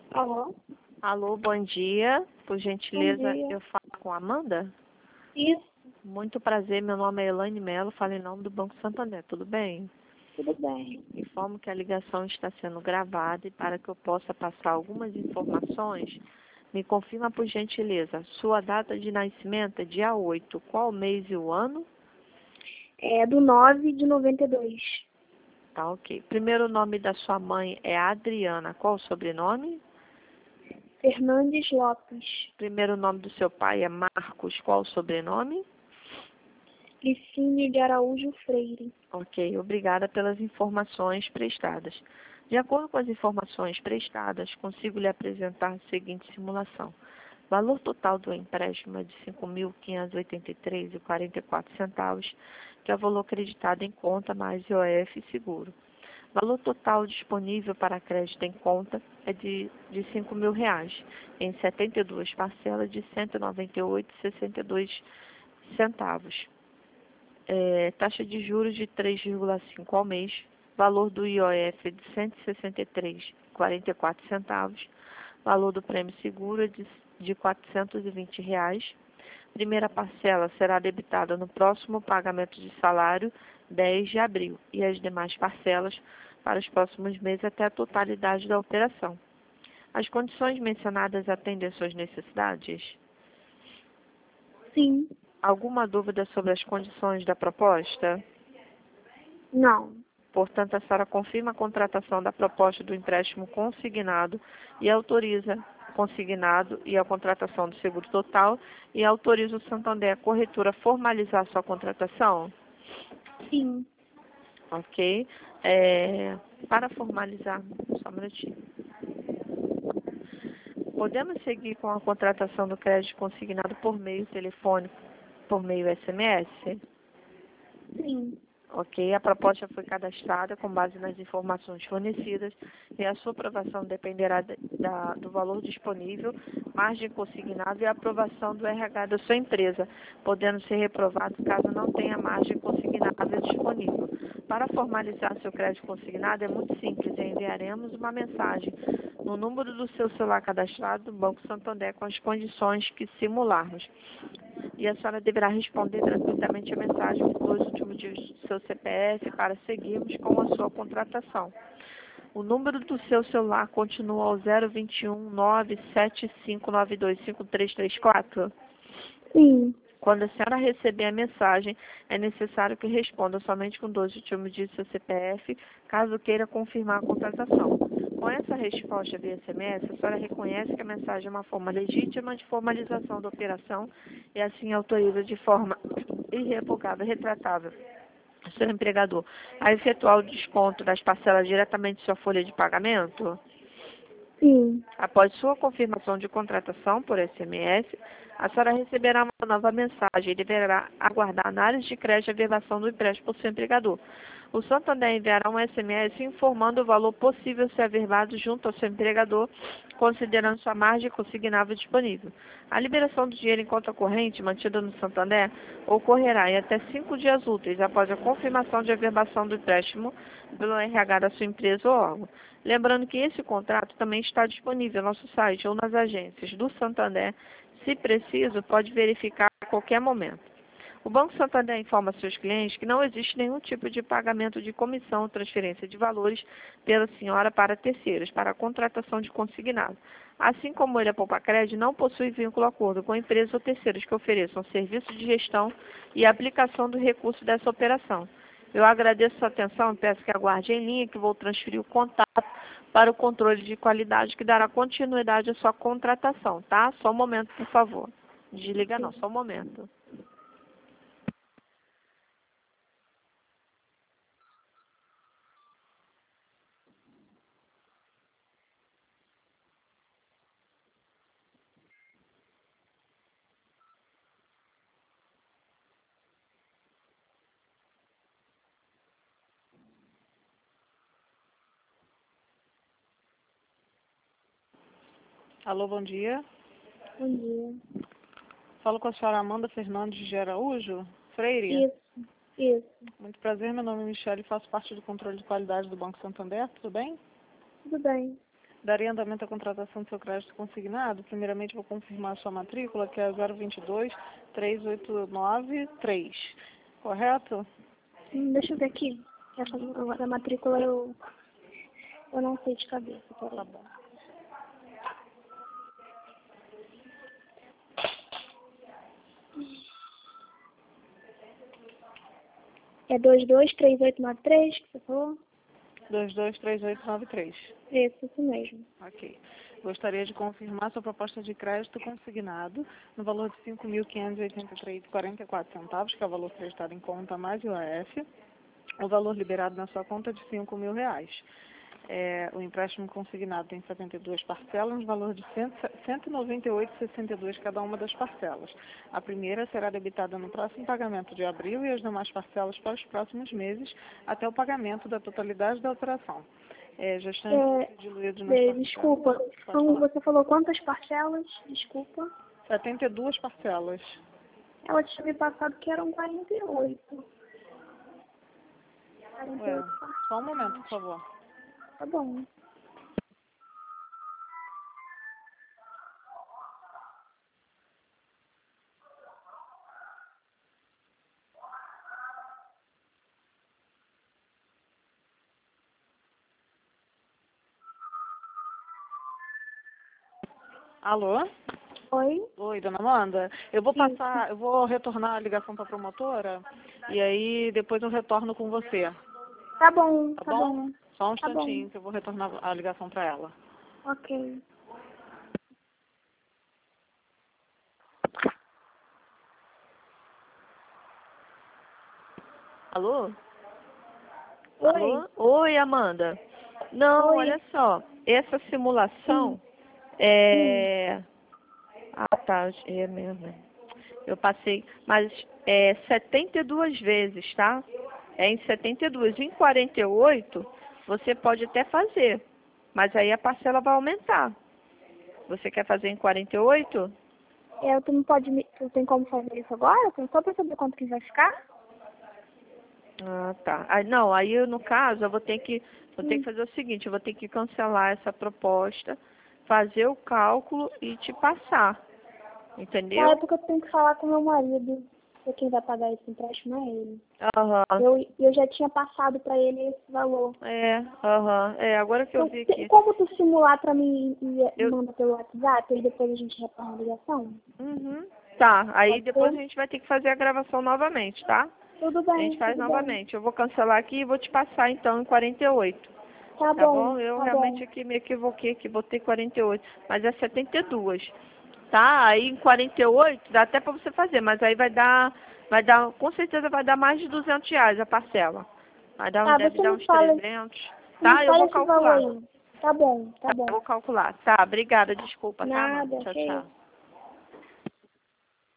Alô? Alô, bom dia. Por Bom gentileza, dia. eu falo com a Amanda? Isso, Muito prazer, meu nome é Elaine Mello, falo em nome do Banco Santander, tudo bem? tudo bem. Informo que a ligação está sendo gravada e para que eu possa passar algumas informações, me confirma por gentileza, sua data de nascimento é dia 8, qual o mês e o ano? É do 9 de 92. Tá, ok. Primeiro nome da sua mãe é Adriana, qual o sobrenome? Fernandes Lopes. Primeiro nome do seu pai é Marcos, qual o sobrenome? Licínio de Araújo Freire. Ok, obrigada pelas informações prestadas. De acordo com as informações prestadas, consigo lhe apresentar a seguinte simulação. Valor total do empréstimo é de R$ 5.583,44, que é o valor acreditado em conta mais IOF e seguro. Valor total disponível para crédito em conta é de R$ 5.000, em 72 parcelas de R$ 198,62. Taxa de juros de 3,5 ao mês, valor do IOF é de R$ 163,44, valor do prêmio seguro é de R$ 420. Primeira parcela será debitada no próximo pagamento de salário, 10 de abril, e as demais parcelas para os próximos meses até a totalidade da operação. As condições mencionadas atendem às suas necessidades? Sim. Alguma dúvida sobre as condições da proposta? Não. Portanto, a senhora confirma a contratação da proposta do empréstimo consignado e autoriza a contratação do seguro total e autoriza o Santander a corretora a formalizar sua contratação? Sim. Ok. Para formalizar, só um minutinho. Podemos seguir com a contratação do crédito consignado por meio telefônico, por meio SMS? Sim. Ok, a proposta foi cadastrada com base nas informações fornecidas e a sua aprovação dependerá do valor disponível, margem consignada e a aprovação do RH da sua empresa, podendo ser reprovado caso não tenha margem consignável disponível. Para formalizar seu crédito consignado é muito simples, enviaremos uma mensagem no número do seu celular cadastrado do Banco Santander com as condições que simularmos. E a senhora deverá responder gratuitamente a mensagem com os últimos dígitos do seu CPF para seguirmos com a sua contratação. O número do seu celular continua ao 021 97592 5334? Sim. Quando a senhora receber a mensagem, é necessário que responda somente com 2 últimos dígitos do seu CPF, caso queira confirmar a contratação. Com essa resposta via SMS, a senhora reconhece que a mensagem é uma forma legítima de formalização da operação e assim autoriza de forma irrevogável e retratável o seu empregador a efetuar o desconto das parcelas diretamente de sua folha de pagamento? Sim. Após sua confirmação de contratação por SMS, a senhora receberá uma nova mensagem e deverá aguardar a análise de crédito e averbação do empréstimo por seu empregador. O Santander enviará um SMS informando o valor possível a ser averbado junto ao seu empregador, considerando sua margem consignável disponível. A liberação do dinheiro em conta corrente mantida no Santander ocorrerá em até 5 dias úteis após a confirmação de averbação do empréstimo pelo RH da sua empresa ou órgão. Lembrando que esse contrato também está disponível no nosso site ou nas agências do Santander. Se preciso, pode verificar a qualquer momento. O Banco Santander informa seus clientes que não existe nenhum tipo de pagamento de comissão ou transferência de valores pela senhora para terceiros, para a contratação de consignado. Assim como ele, a Poupacred, não possui vínculo acordo com empresas ou terceiros que ofereçam serviço de gestão e aplicação do recurso dessa operação. Eu agradeço sua atenção e peço que aguarde em linha que vou transferir o contato para o controle de qualidade que dará continuidade à sua contratação, tá? Só um momento, por favor. Desliga não, só um momento. Alô, bom dia. Bom dia. Falo com a senhora Amanda Fernandes de Araújo Freire. Isso. Isso. Muito prazer, meu nome é Michele e faço parte do controle de qualidade do Banco Santander, tudo bem? Tudo bem. Daria andamento à contratação do seu crédito consignado. Primeiramente, vou confirmar a sua matrícula, que é 022-3893. Correto? Deixa eu ver aqui. A matrícula eu não sei de cabeça. Peraí. Tá bom. É 223893 que você falou? 223893. Isso mesmo. Ok. Gostaria de confirmar sua proposta de crédito consignado no valor de R$ 5.583,44 que é o valor prestado em conta mais IOF. O valor liberado na sua conta é de R$ 5.000. O empréstimo consignado tem 72 parcelas, no valor de R$ 198,62 cada uma das parcelas. A primeira será debitada no próximo pagamento de abril e as demais parcelas para os próximos meses, até o pagamento da totalidade da operação. Já estão diluídos nas parcelas. Desculpa, você falou quantas parcelas? Desculpa. 72 parcelas. Ela tinha me passado que eram 48. Só um momento, por favor. Tá bom. Alô? Oi? Oi, dona Amanda. Eu vou retornar a ligação para a promotora e aí depois eu retorno com você. Tá bom, Tá bom? Só um Tá instantinho bom. que eu vou retornar a ligação para ela. Ok. Alô? Oi. Alô? Oi, Amanda. Não, Oi. olha só. Essa simulação é... Ah, tá. É mesmo. Eu passei, mas 72 vezes, tá? É em 72. Em 48, você pode até fazer, mas aí a parcela vai aumentar. Você quer fazer em 48? Tu não pode tu tem como fazer isso agora? Só pra saber quanto que vai ficar? Ah, tá. Não, aí no caso eu vou ter que fazer o seguinte, eu vou ter que cancelar essa proposta, fazer o cálculo e te passar. Entendeu? É porque eu tenho que falar com meu marido. Porque quem vai pagar esse empréstimo é ele. Aham. Eu já tinha passado pra ele esse valor. Aham. Agora que eu vi Tem aqui. como tu simular pra mim e manda pelo WhatsApp e depois a gente retorna a ligação? Uhum. Tá, aí Pode depois ser? a gente vai ter que fazer a gravação novamente, tá? Tudo A bem, gente faz tudo bem. novamente. Eu vou cancelar aqui e vou te passar então em 48. Tá Tá bom, bom? Eu tá realmente bom. aqui me equivoquei, que botei 48, mas é 72. Tá? Aí em 48 dá até pra você fazer, mas aí com certeza vai dar mais de R$ 200 a parcela. Deve Você dar me uns fala, 300. Tá? Eu fala vou esse valor calcular. aí. Tá bom, tá Tá, bom. eu vou calcular. Tá, obrigada, desculpa, tá, mano? Nada, Tchau, que tchau. isso.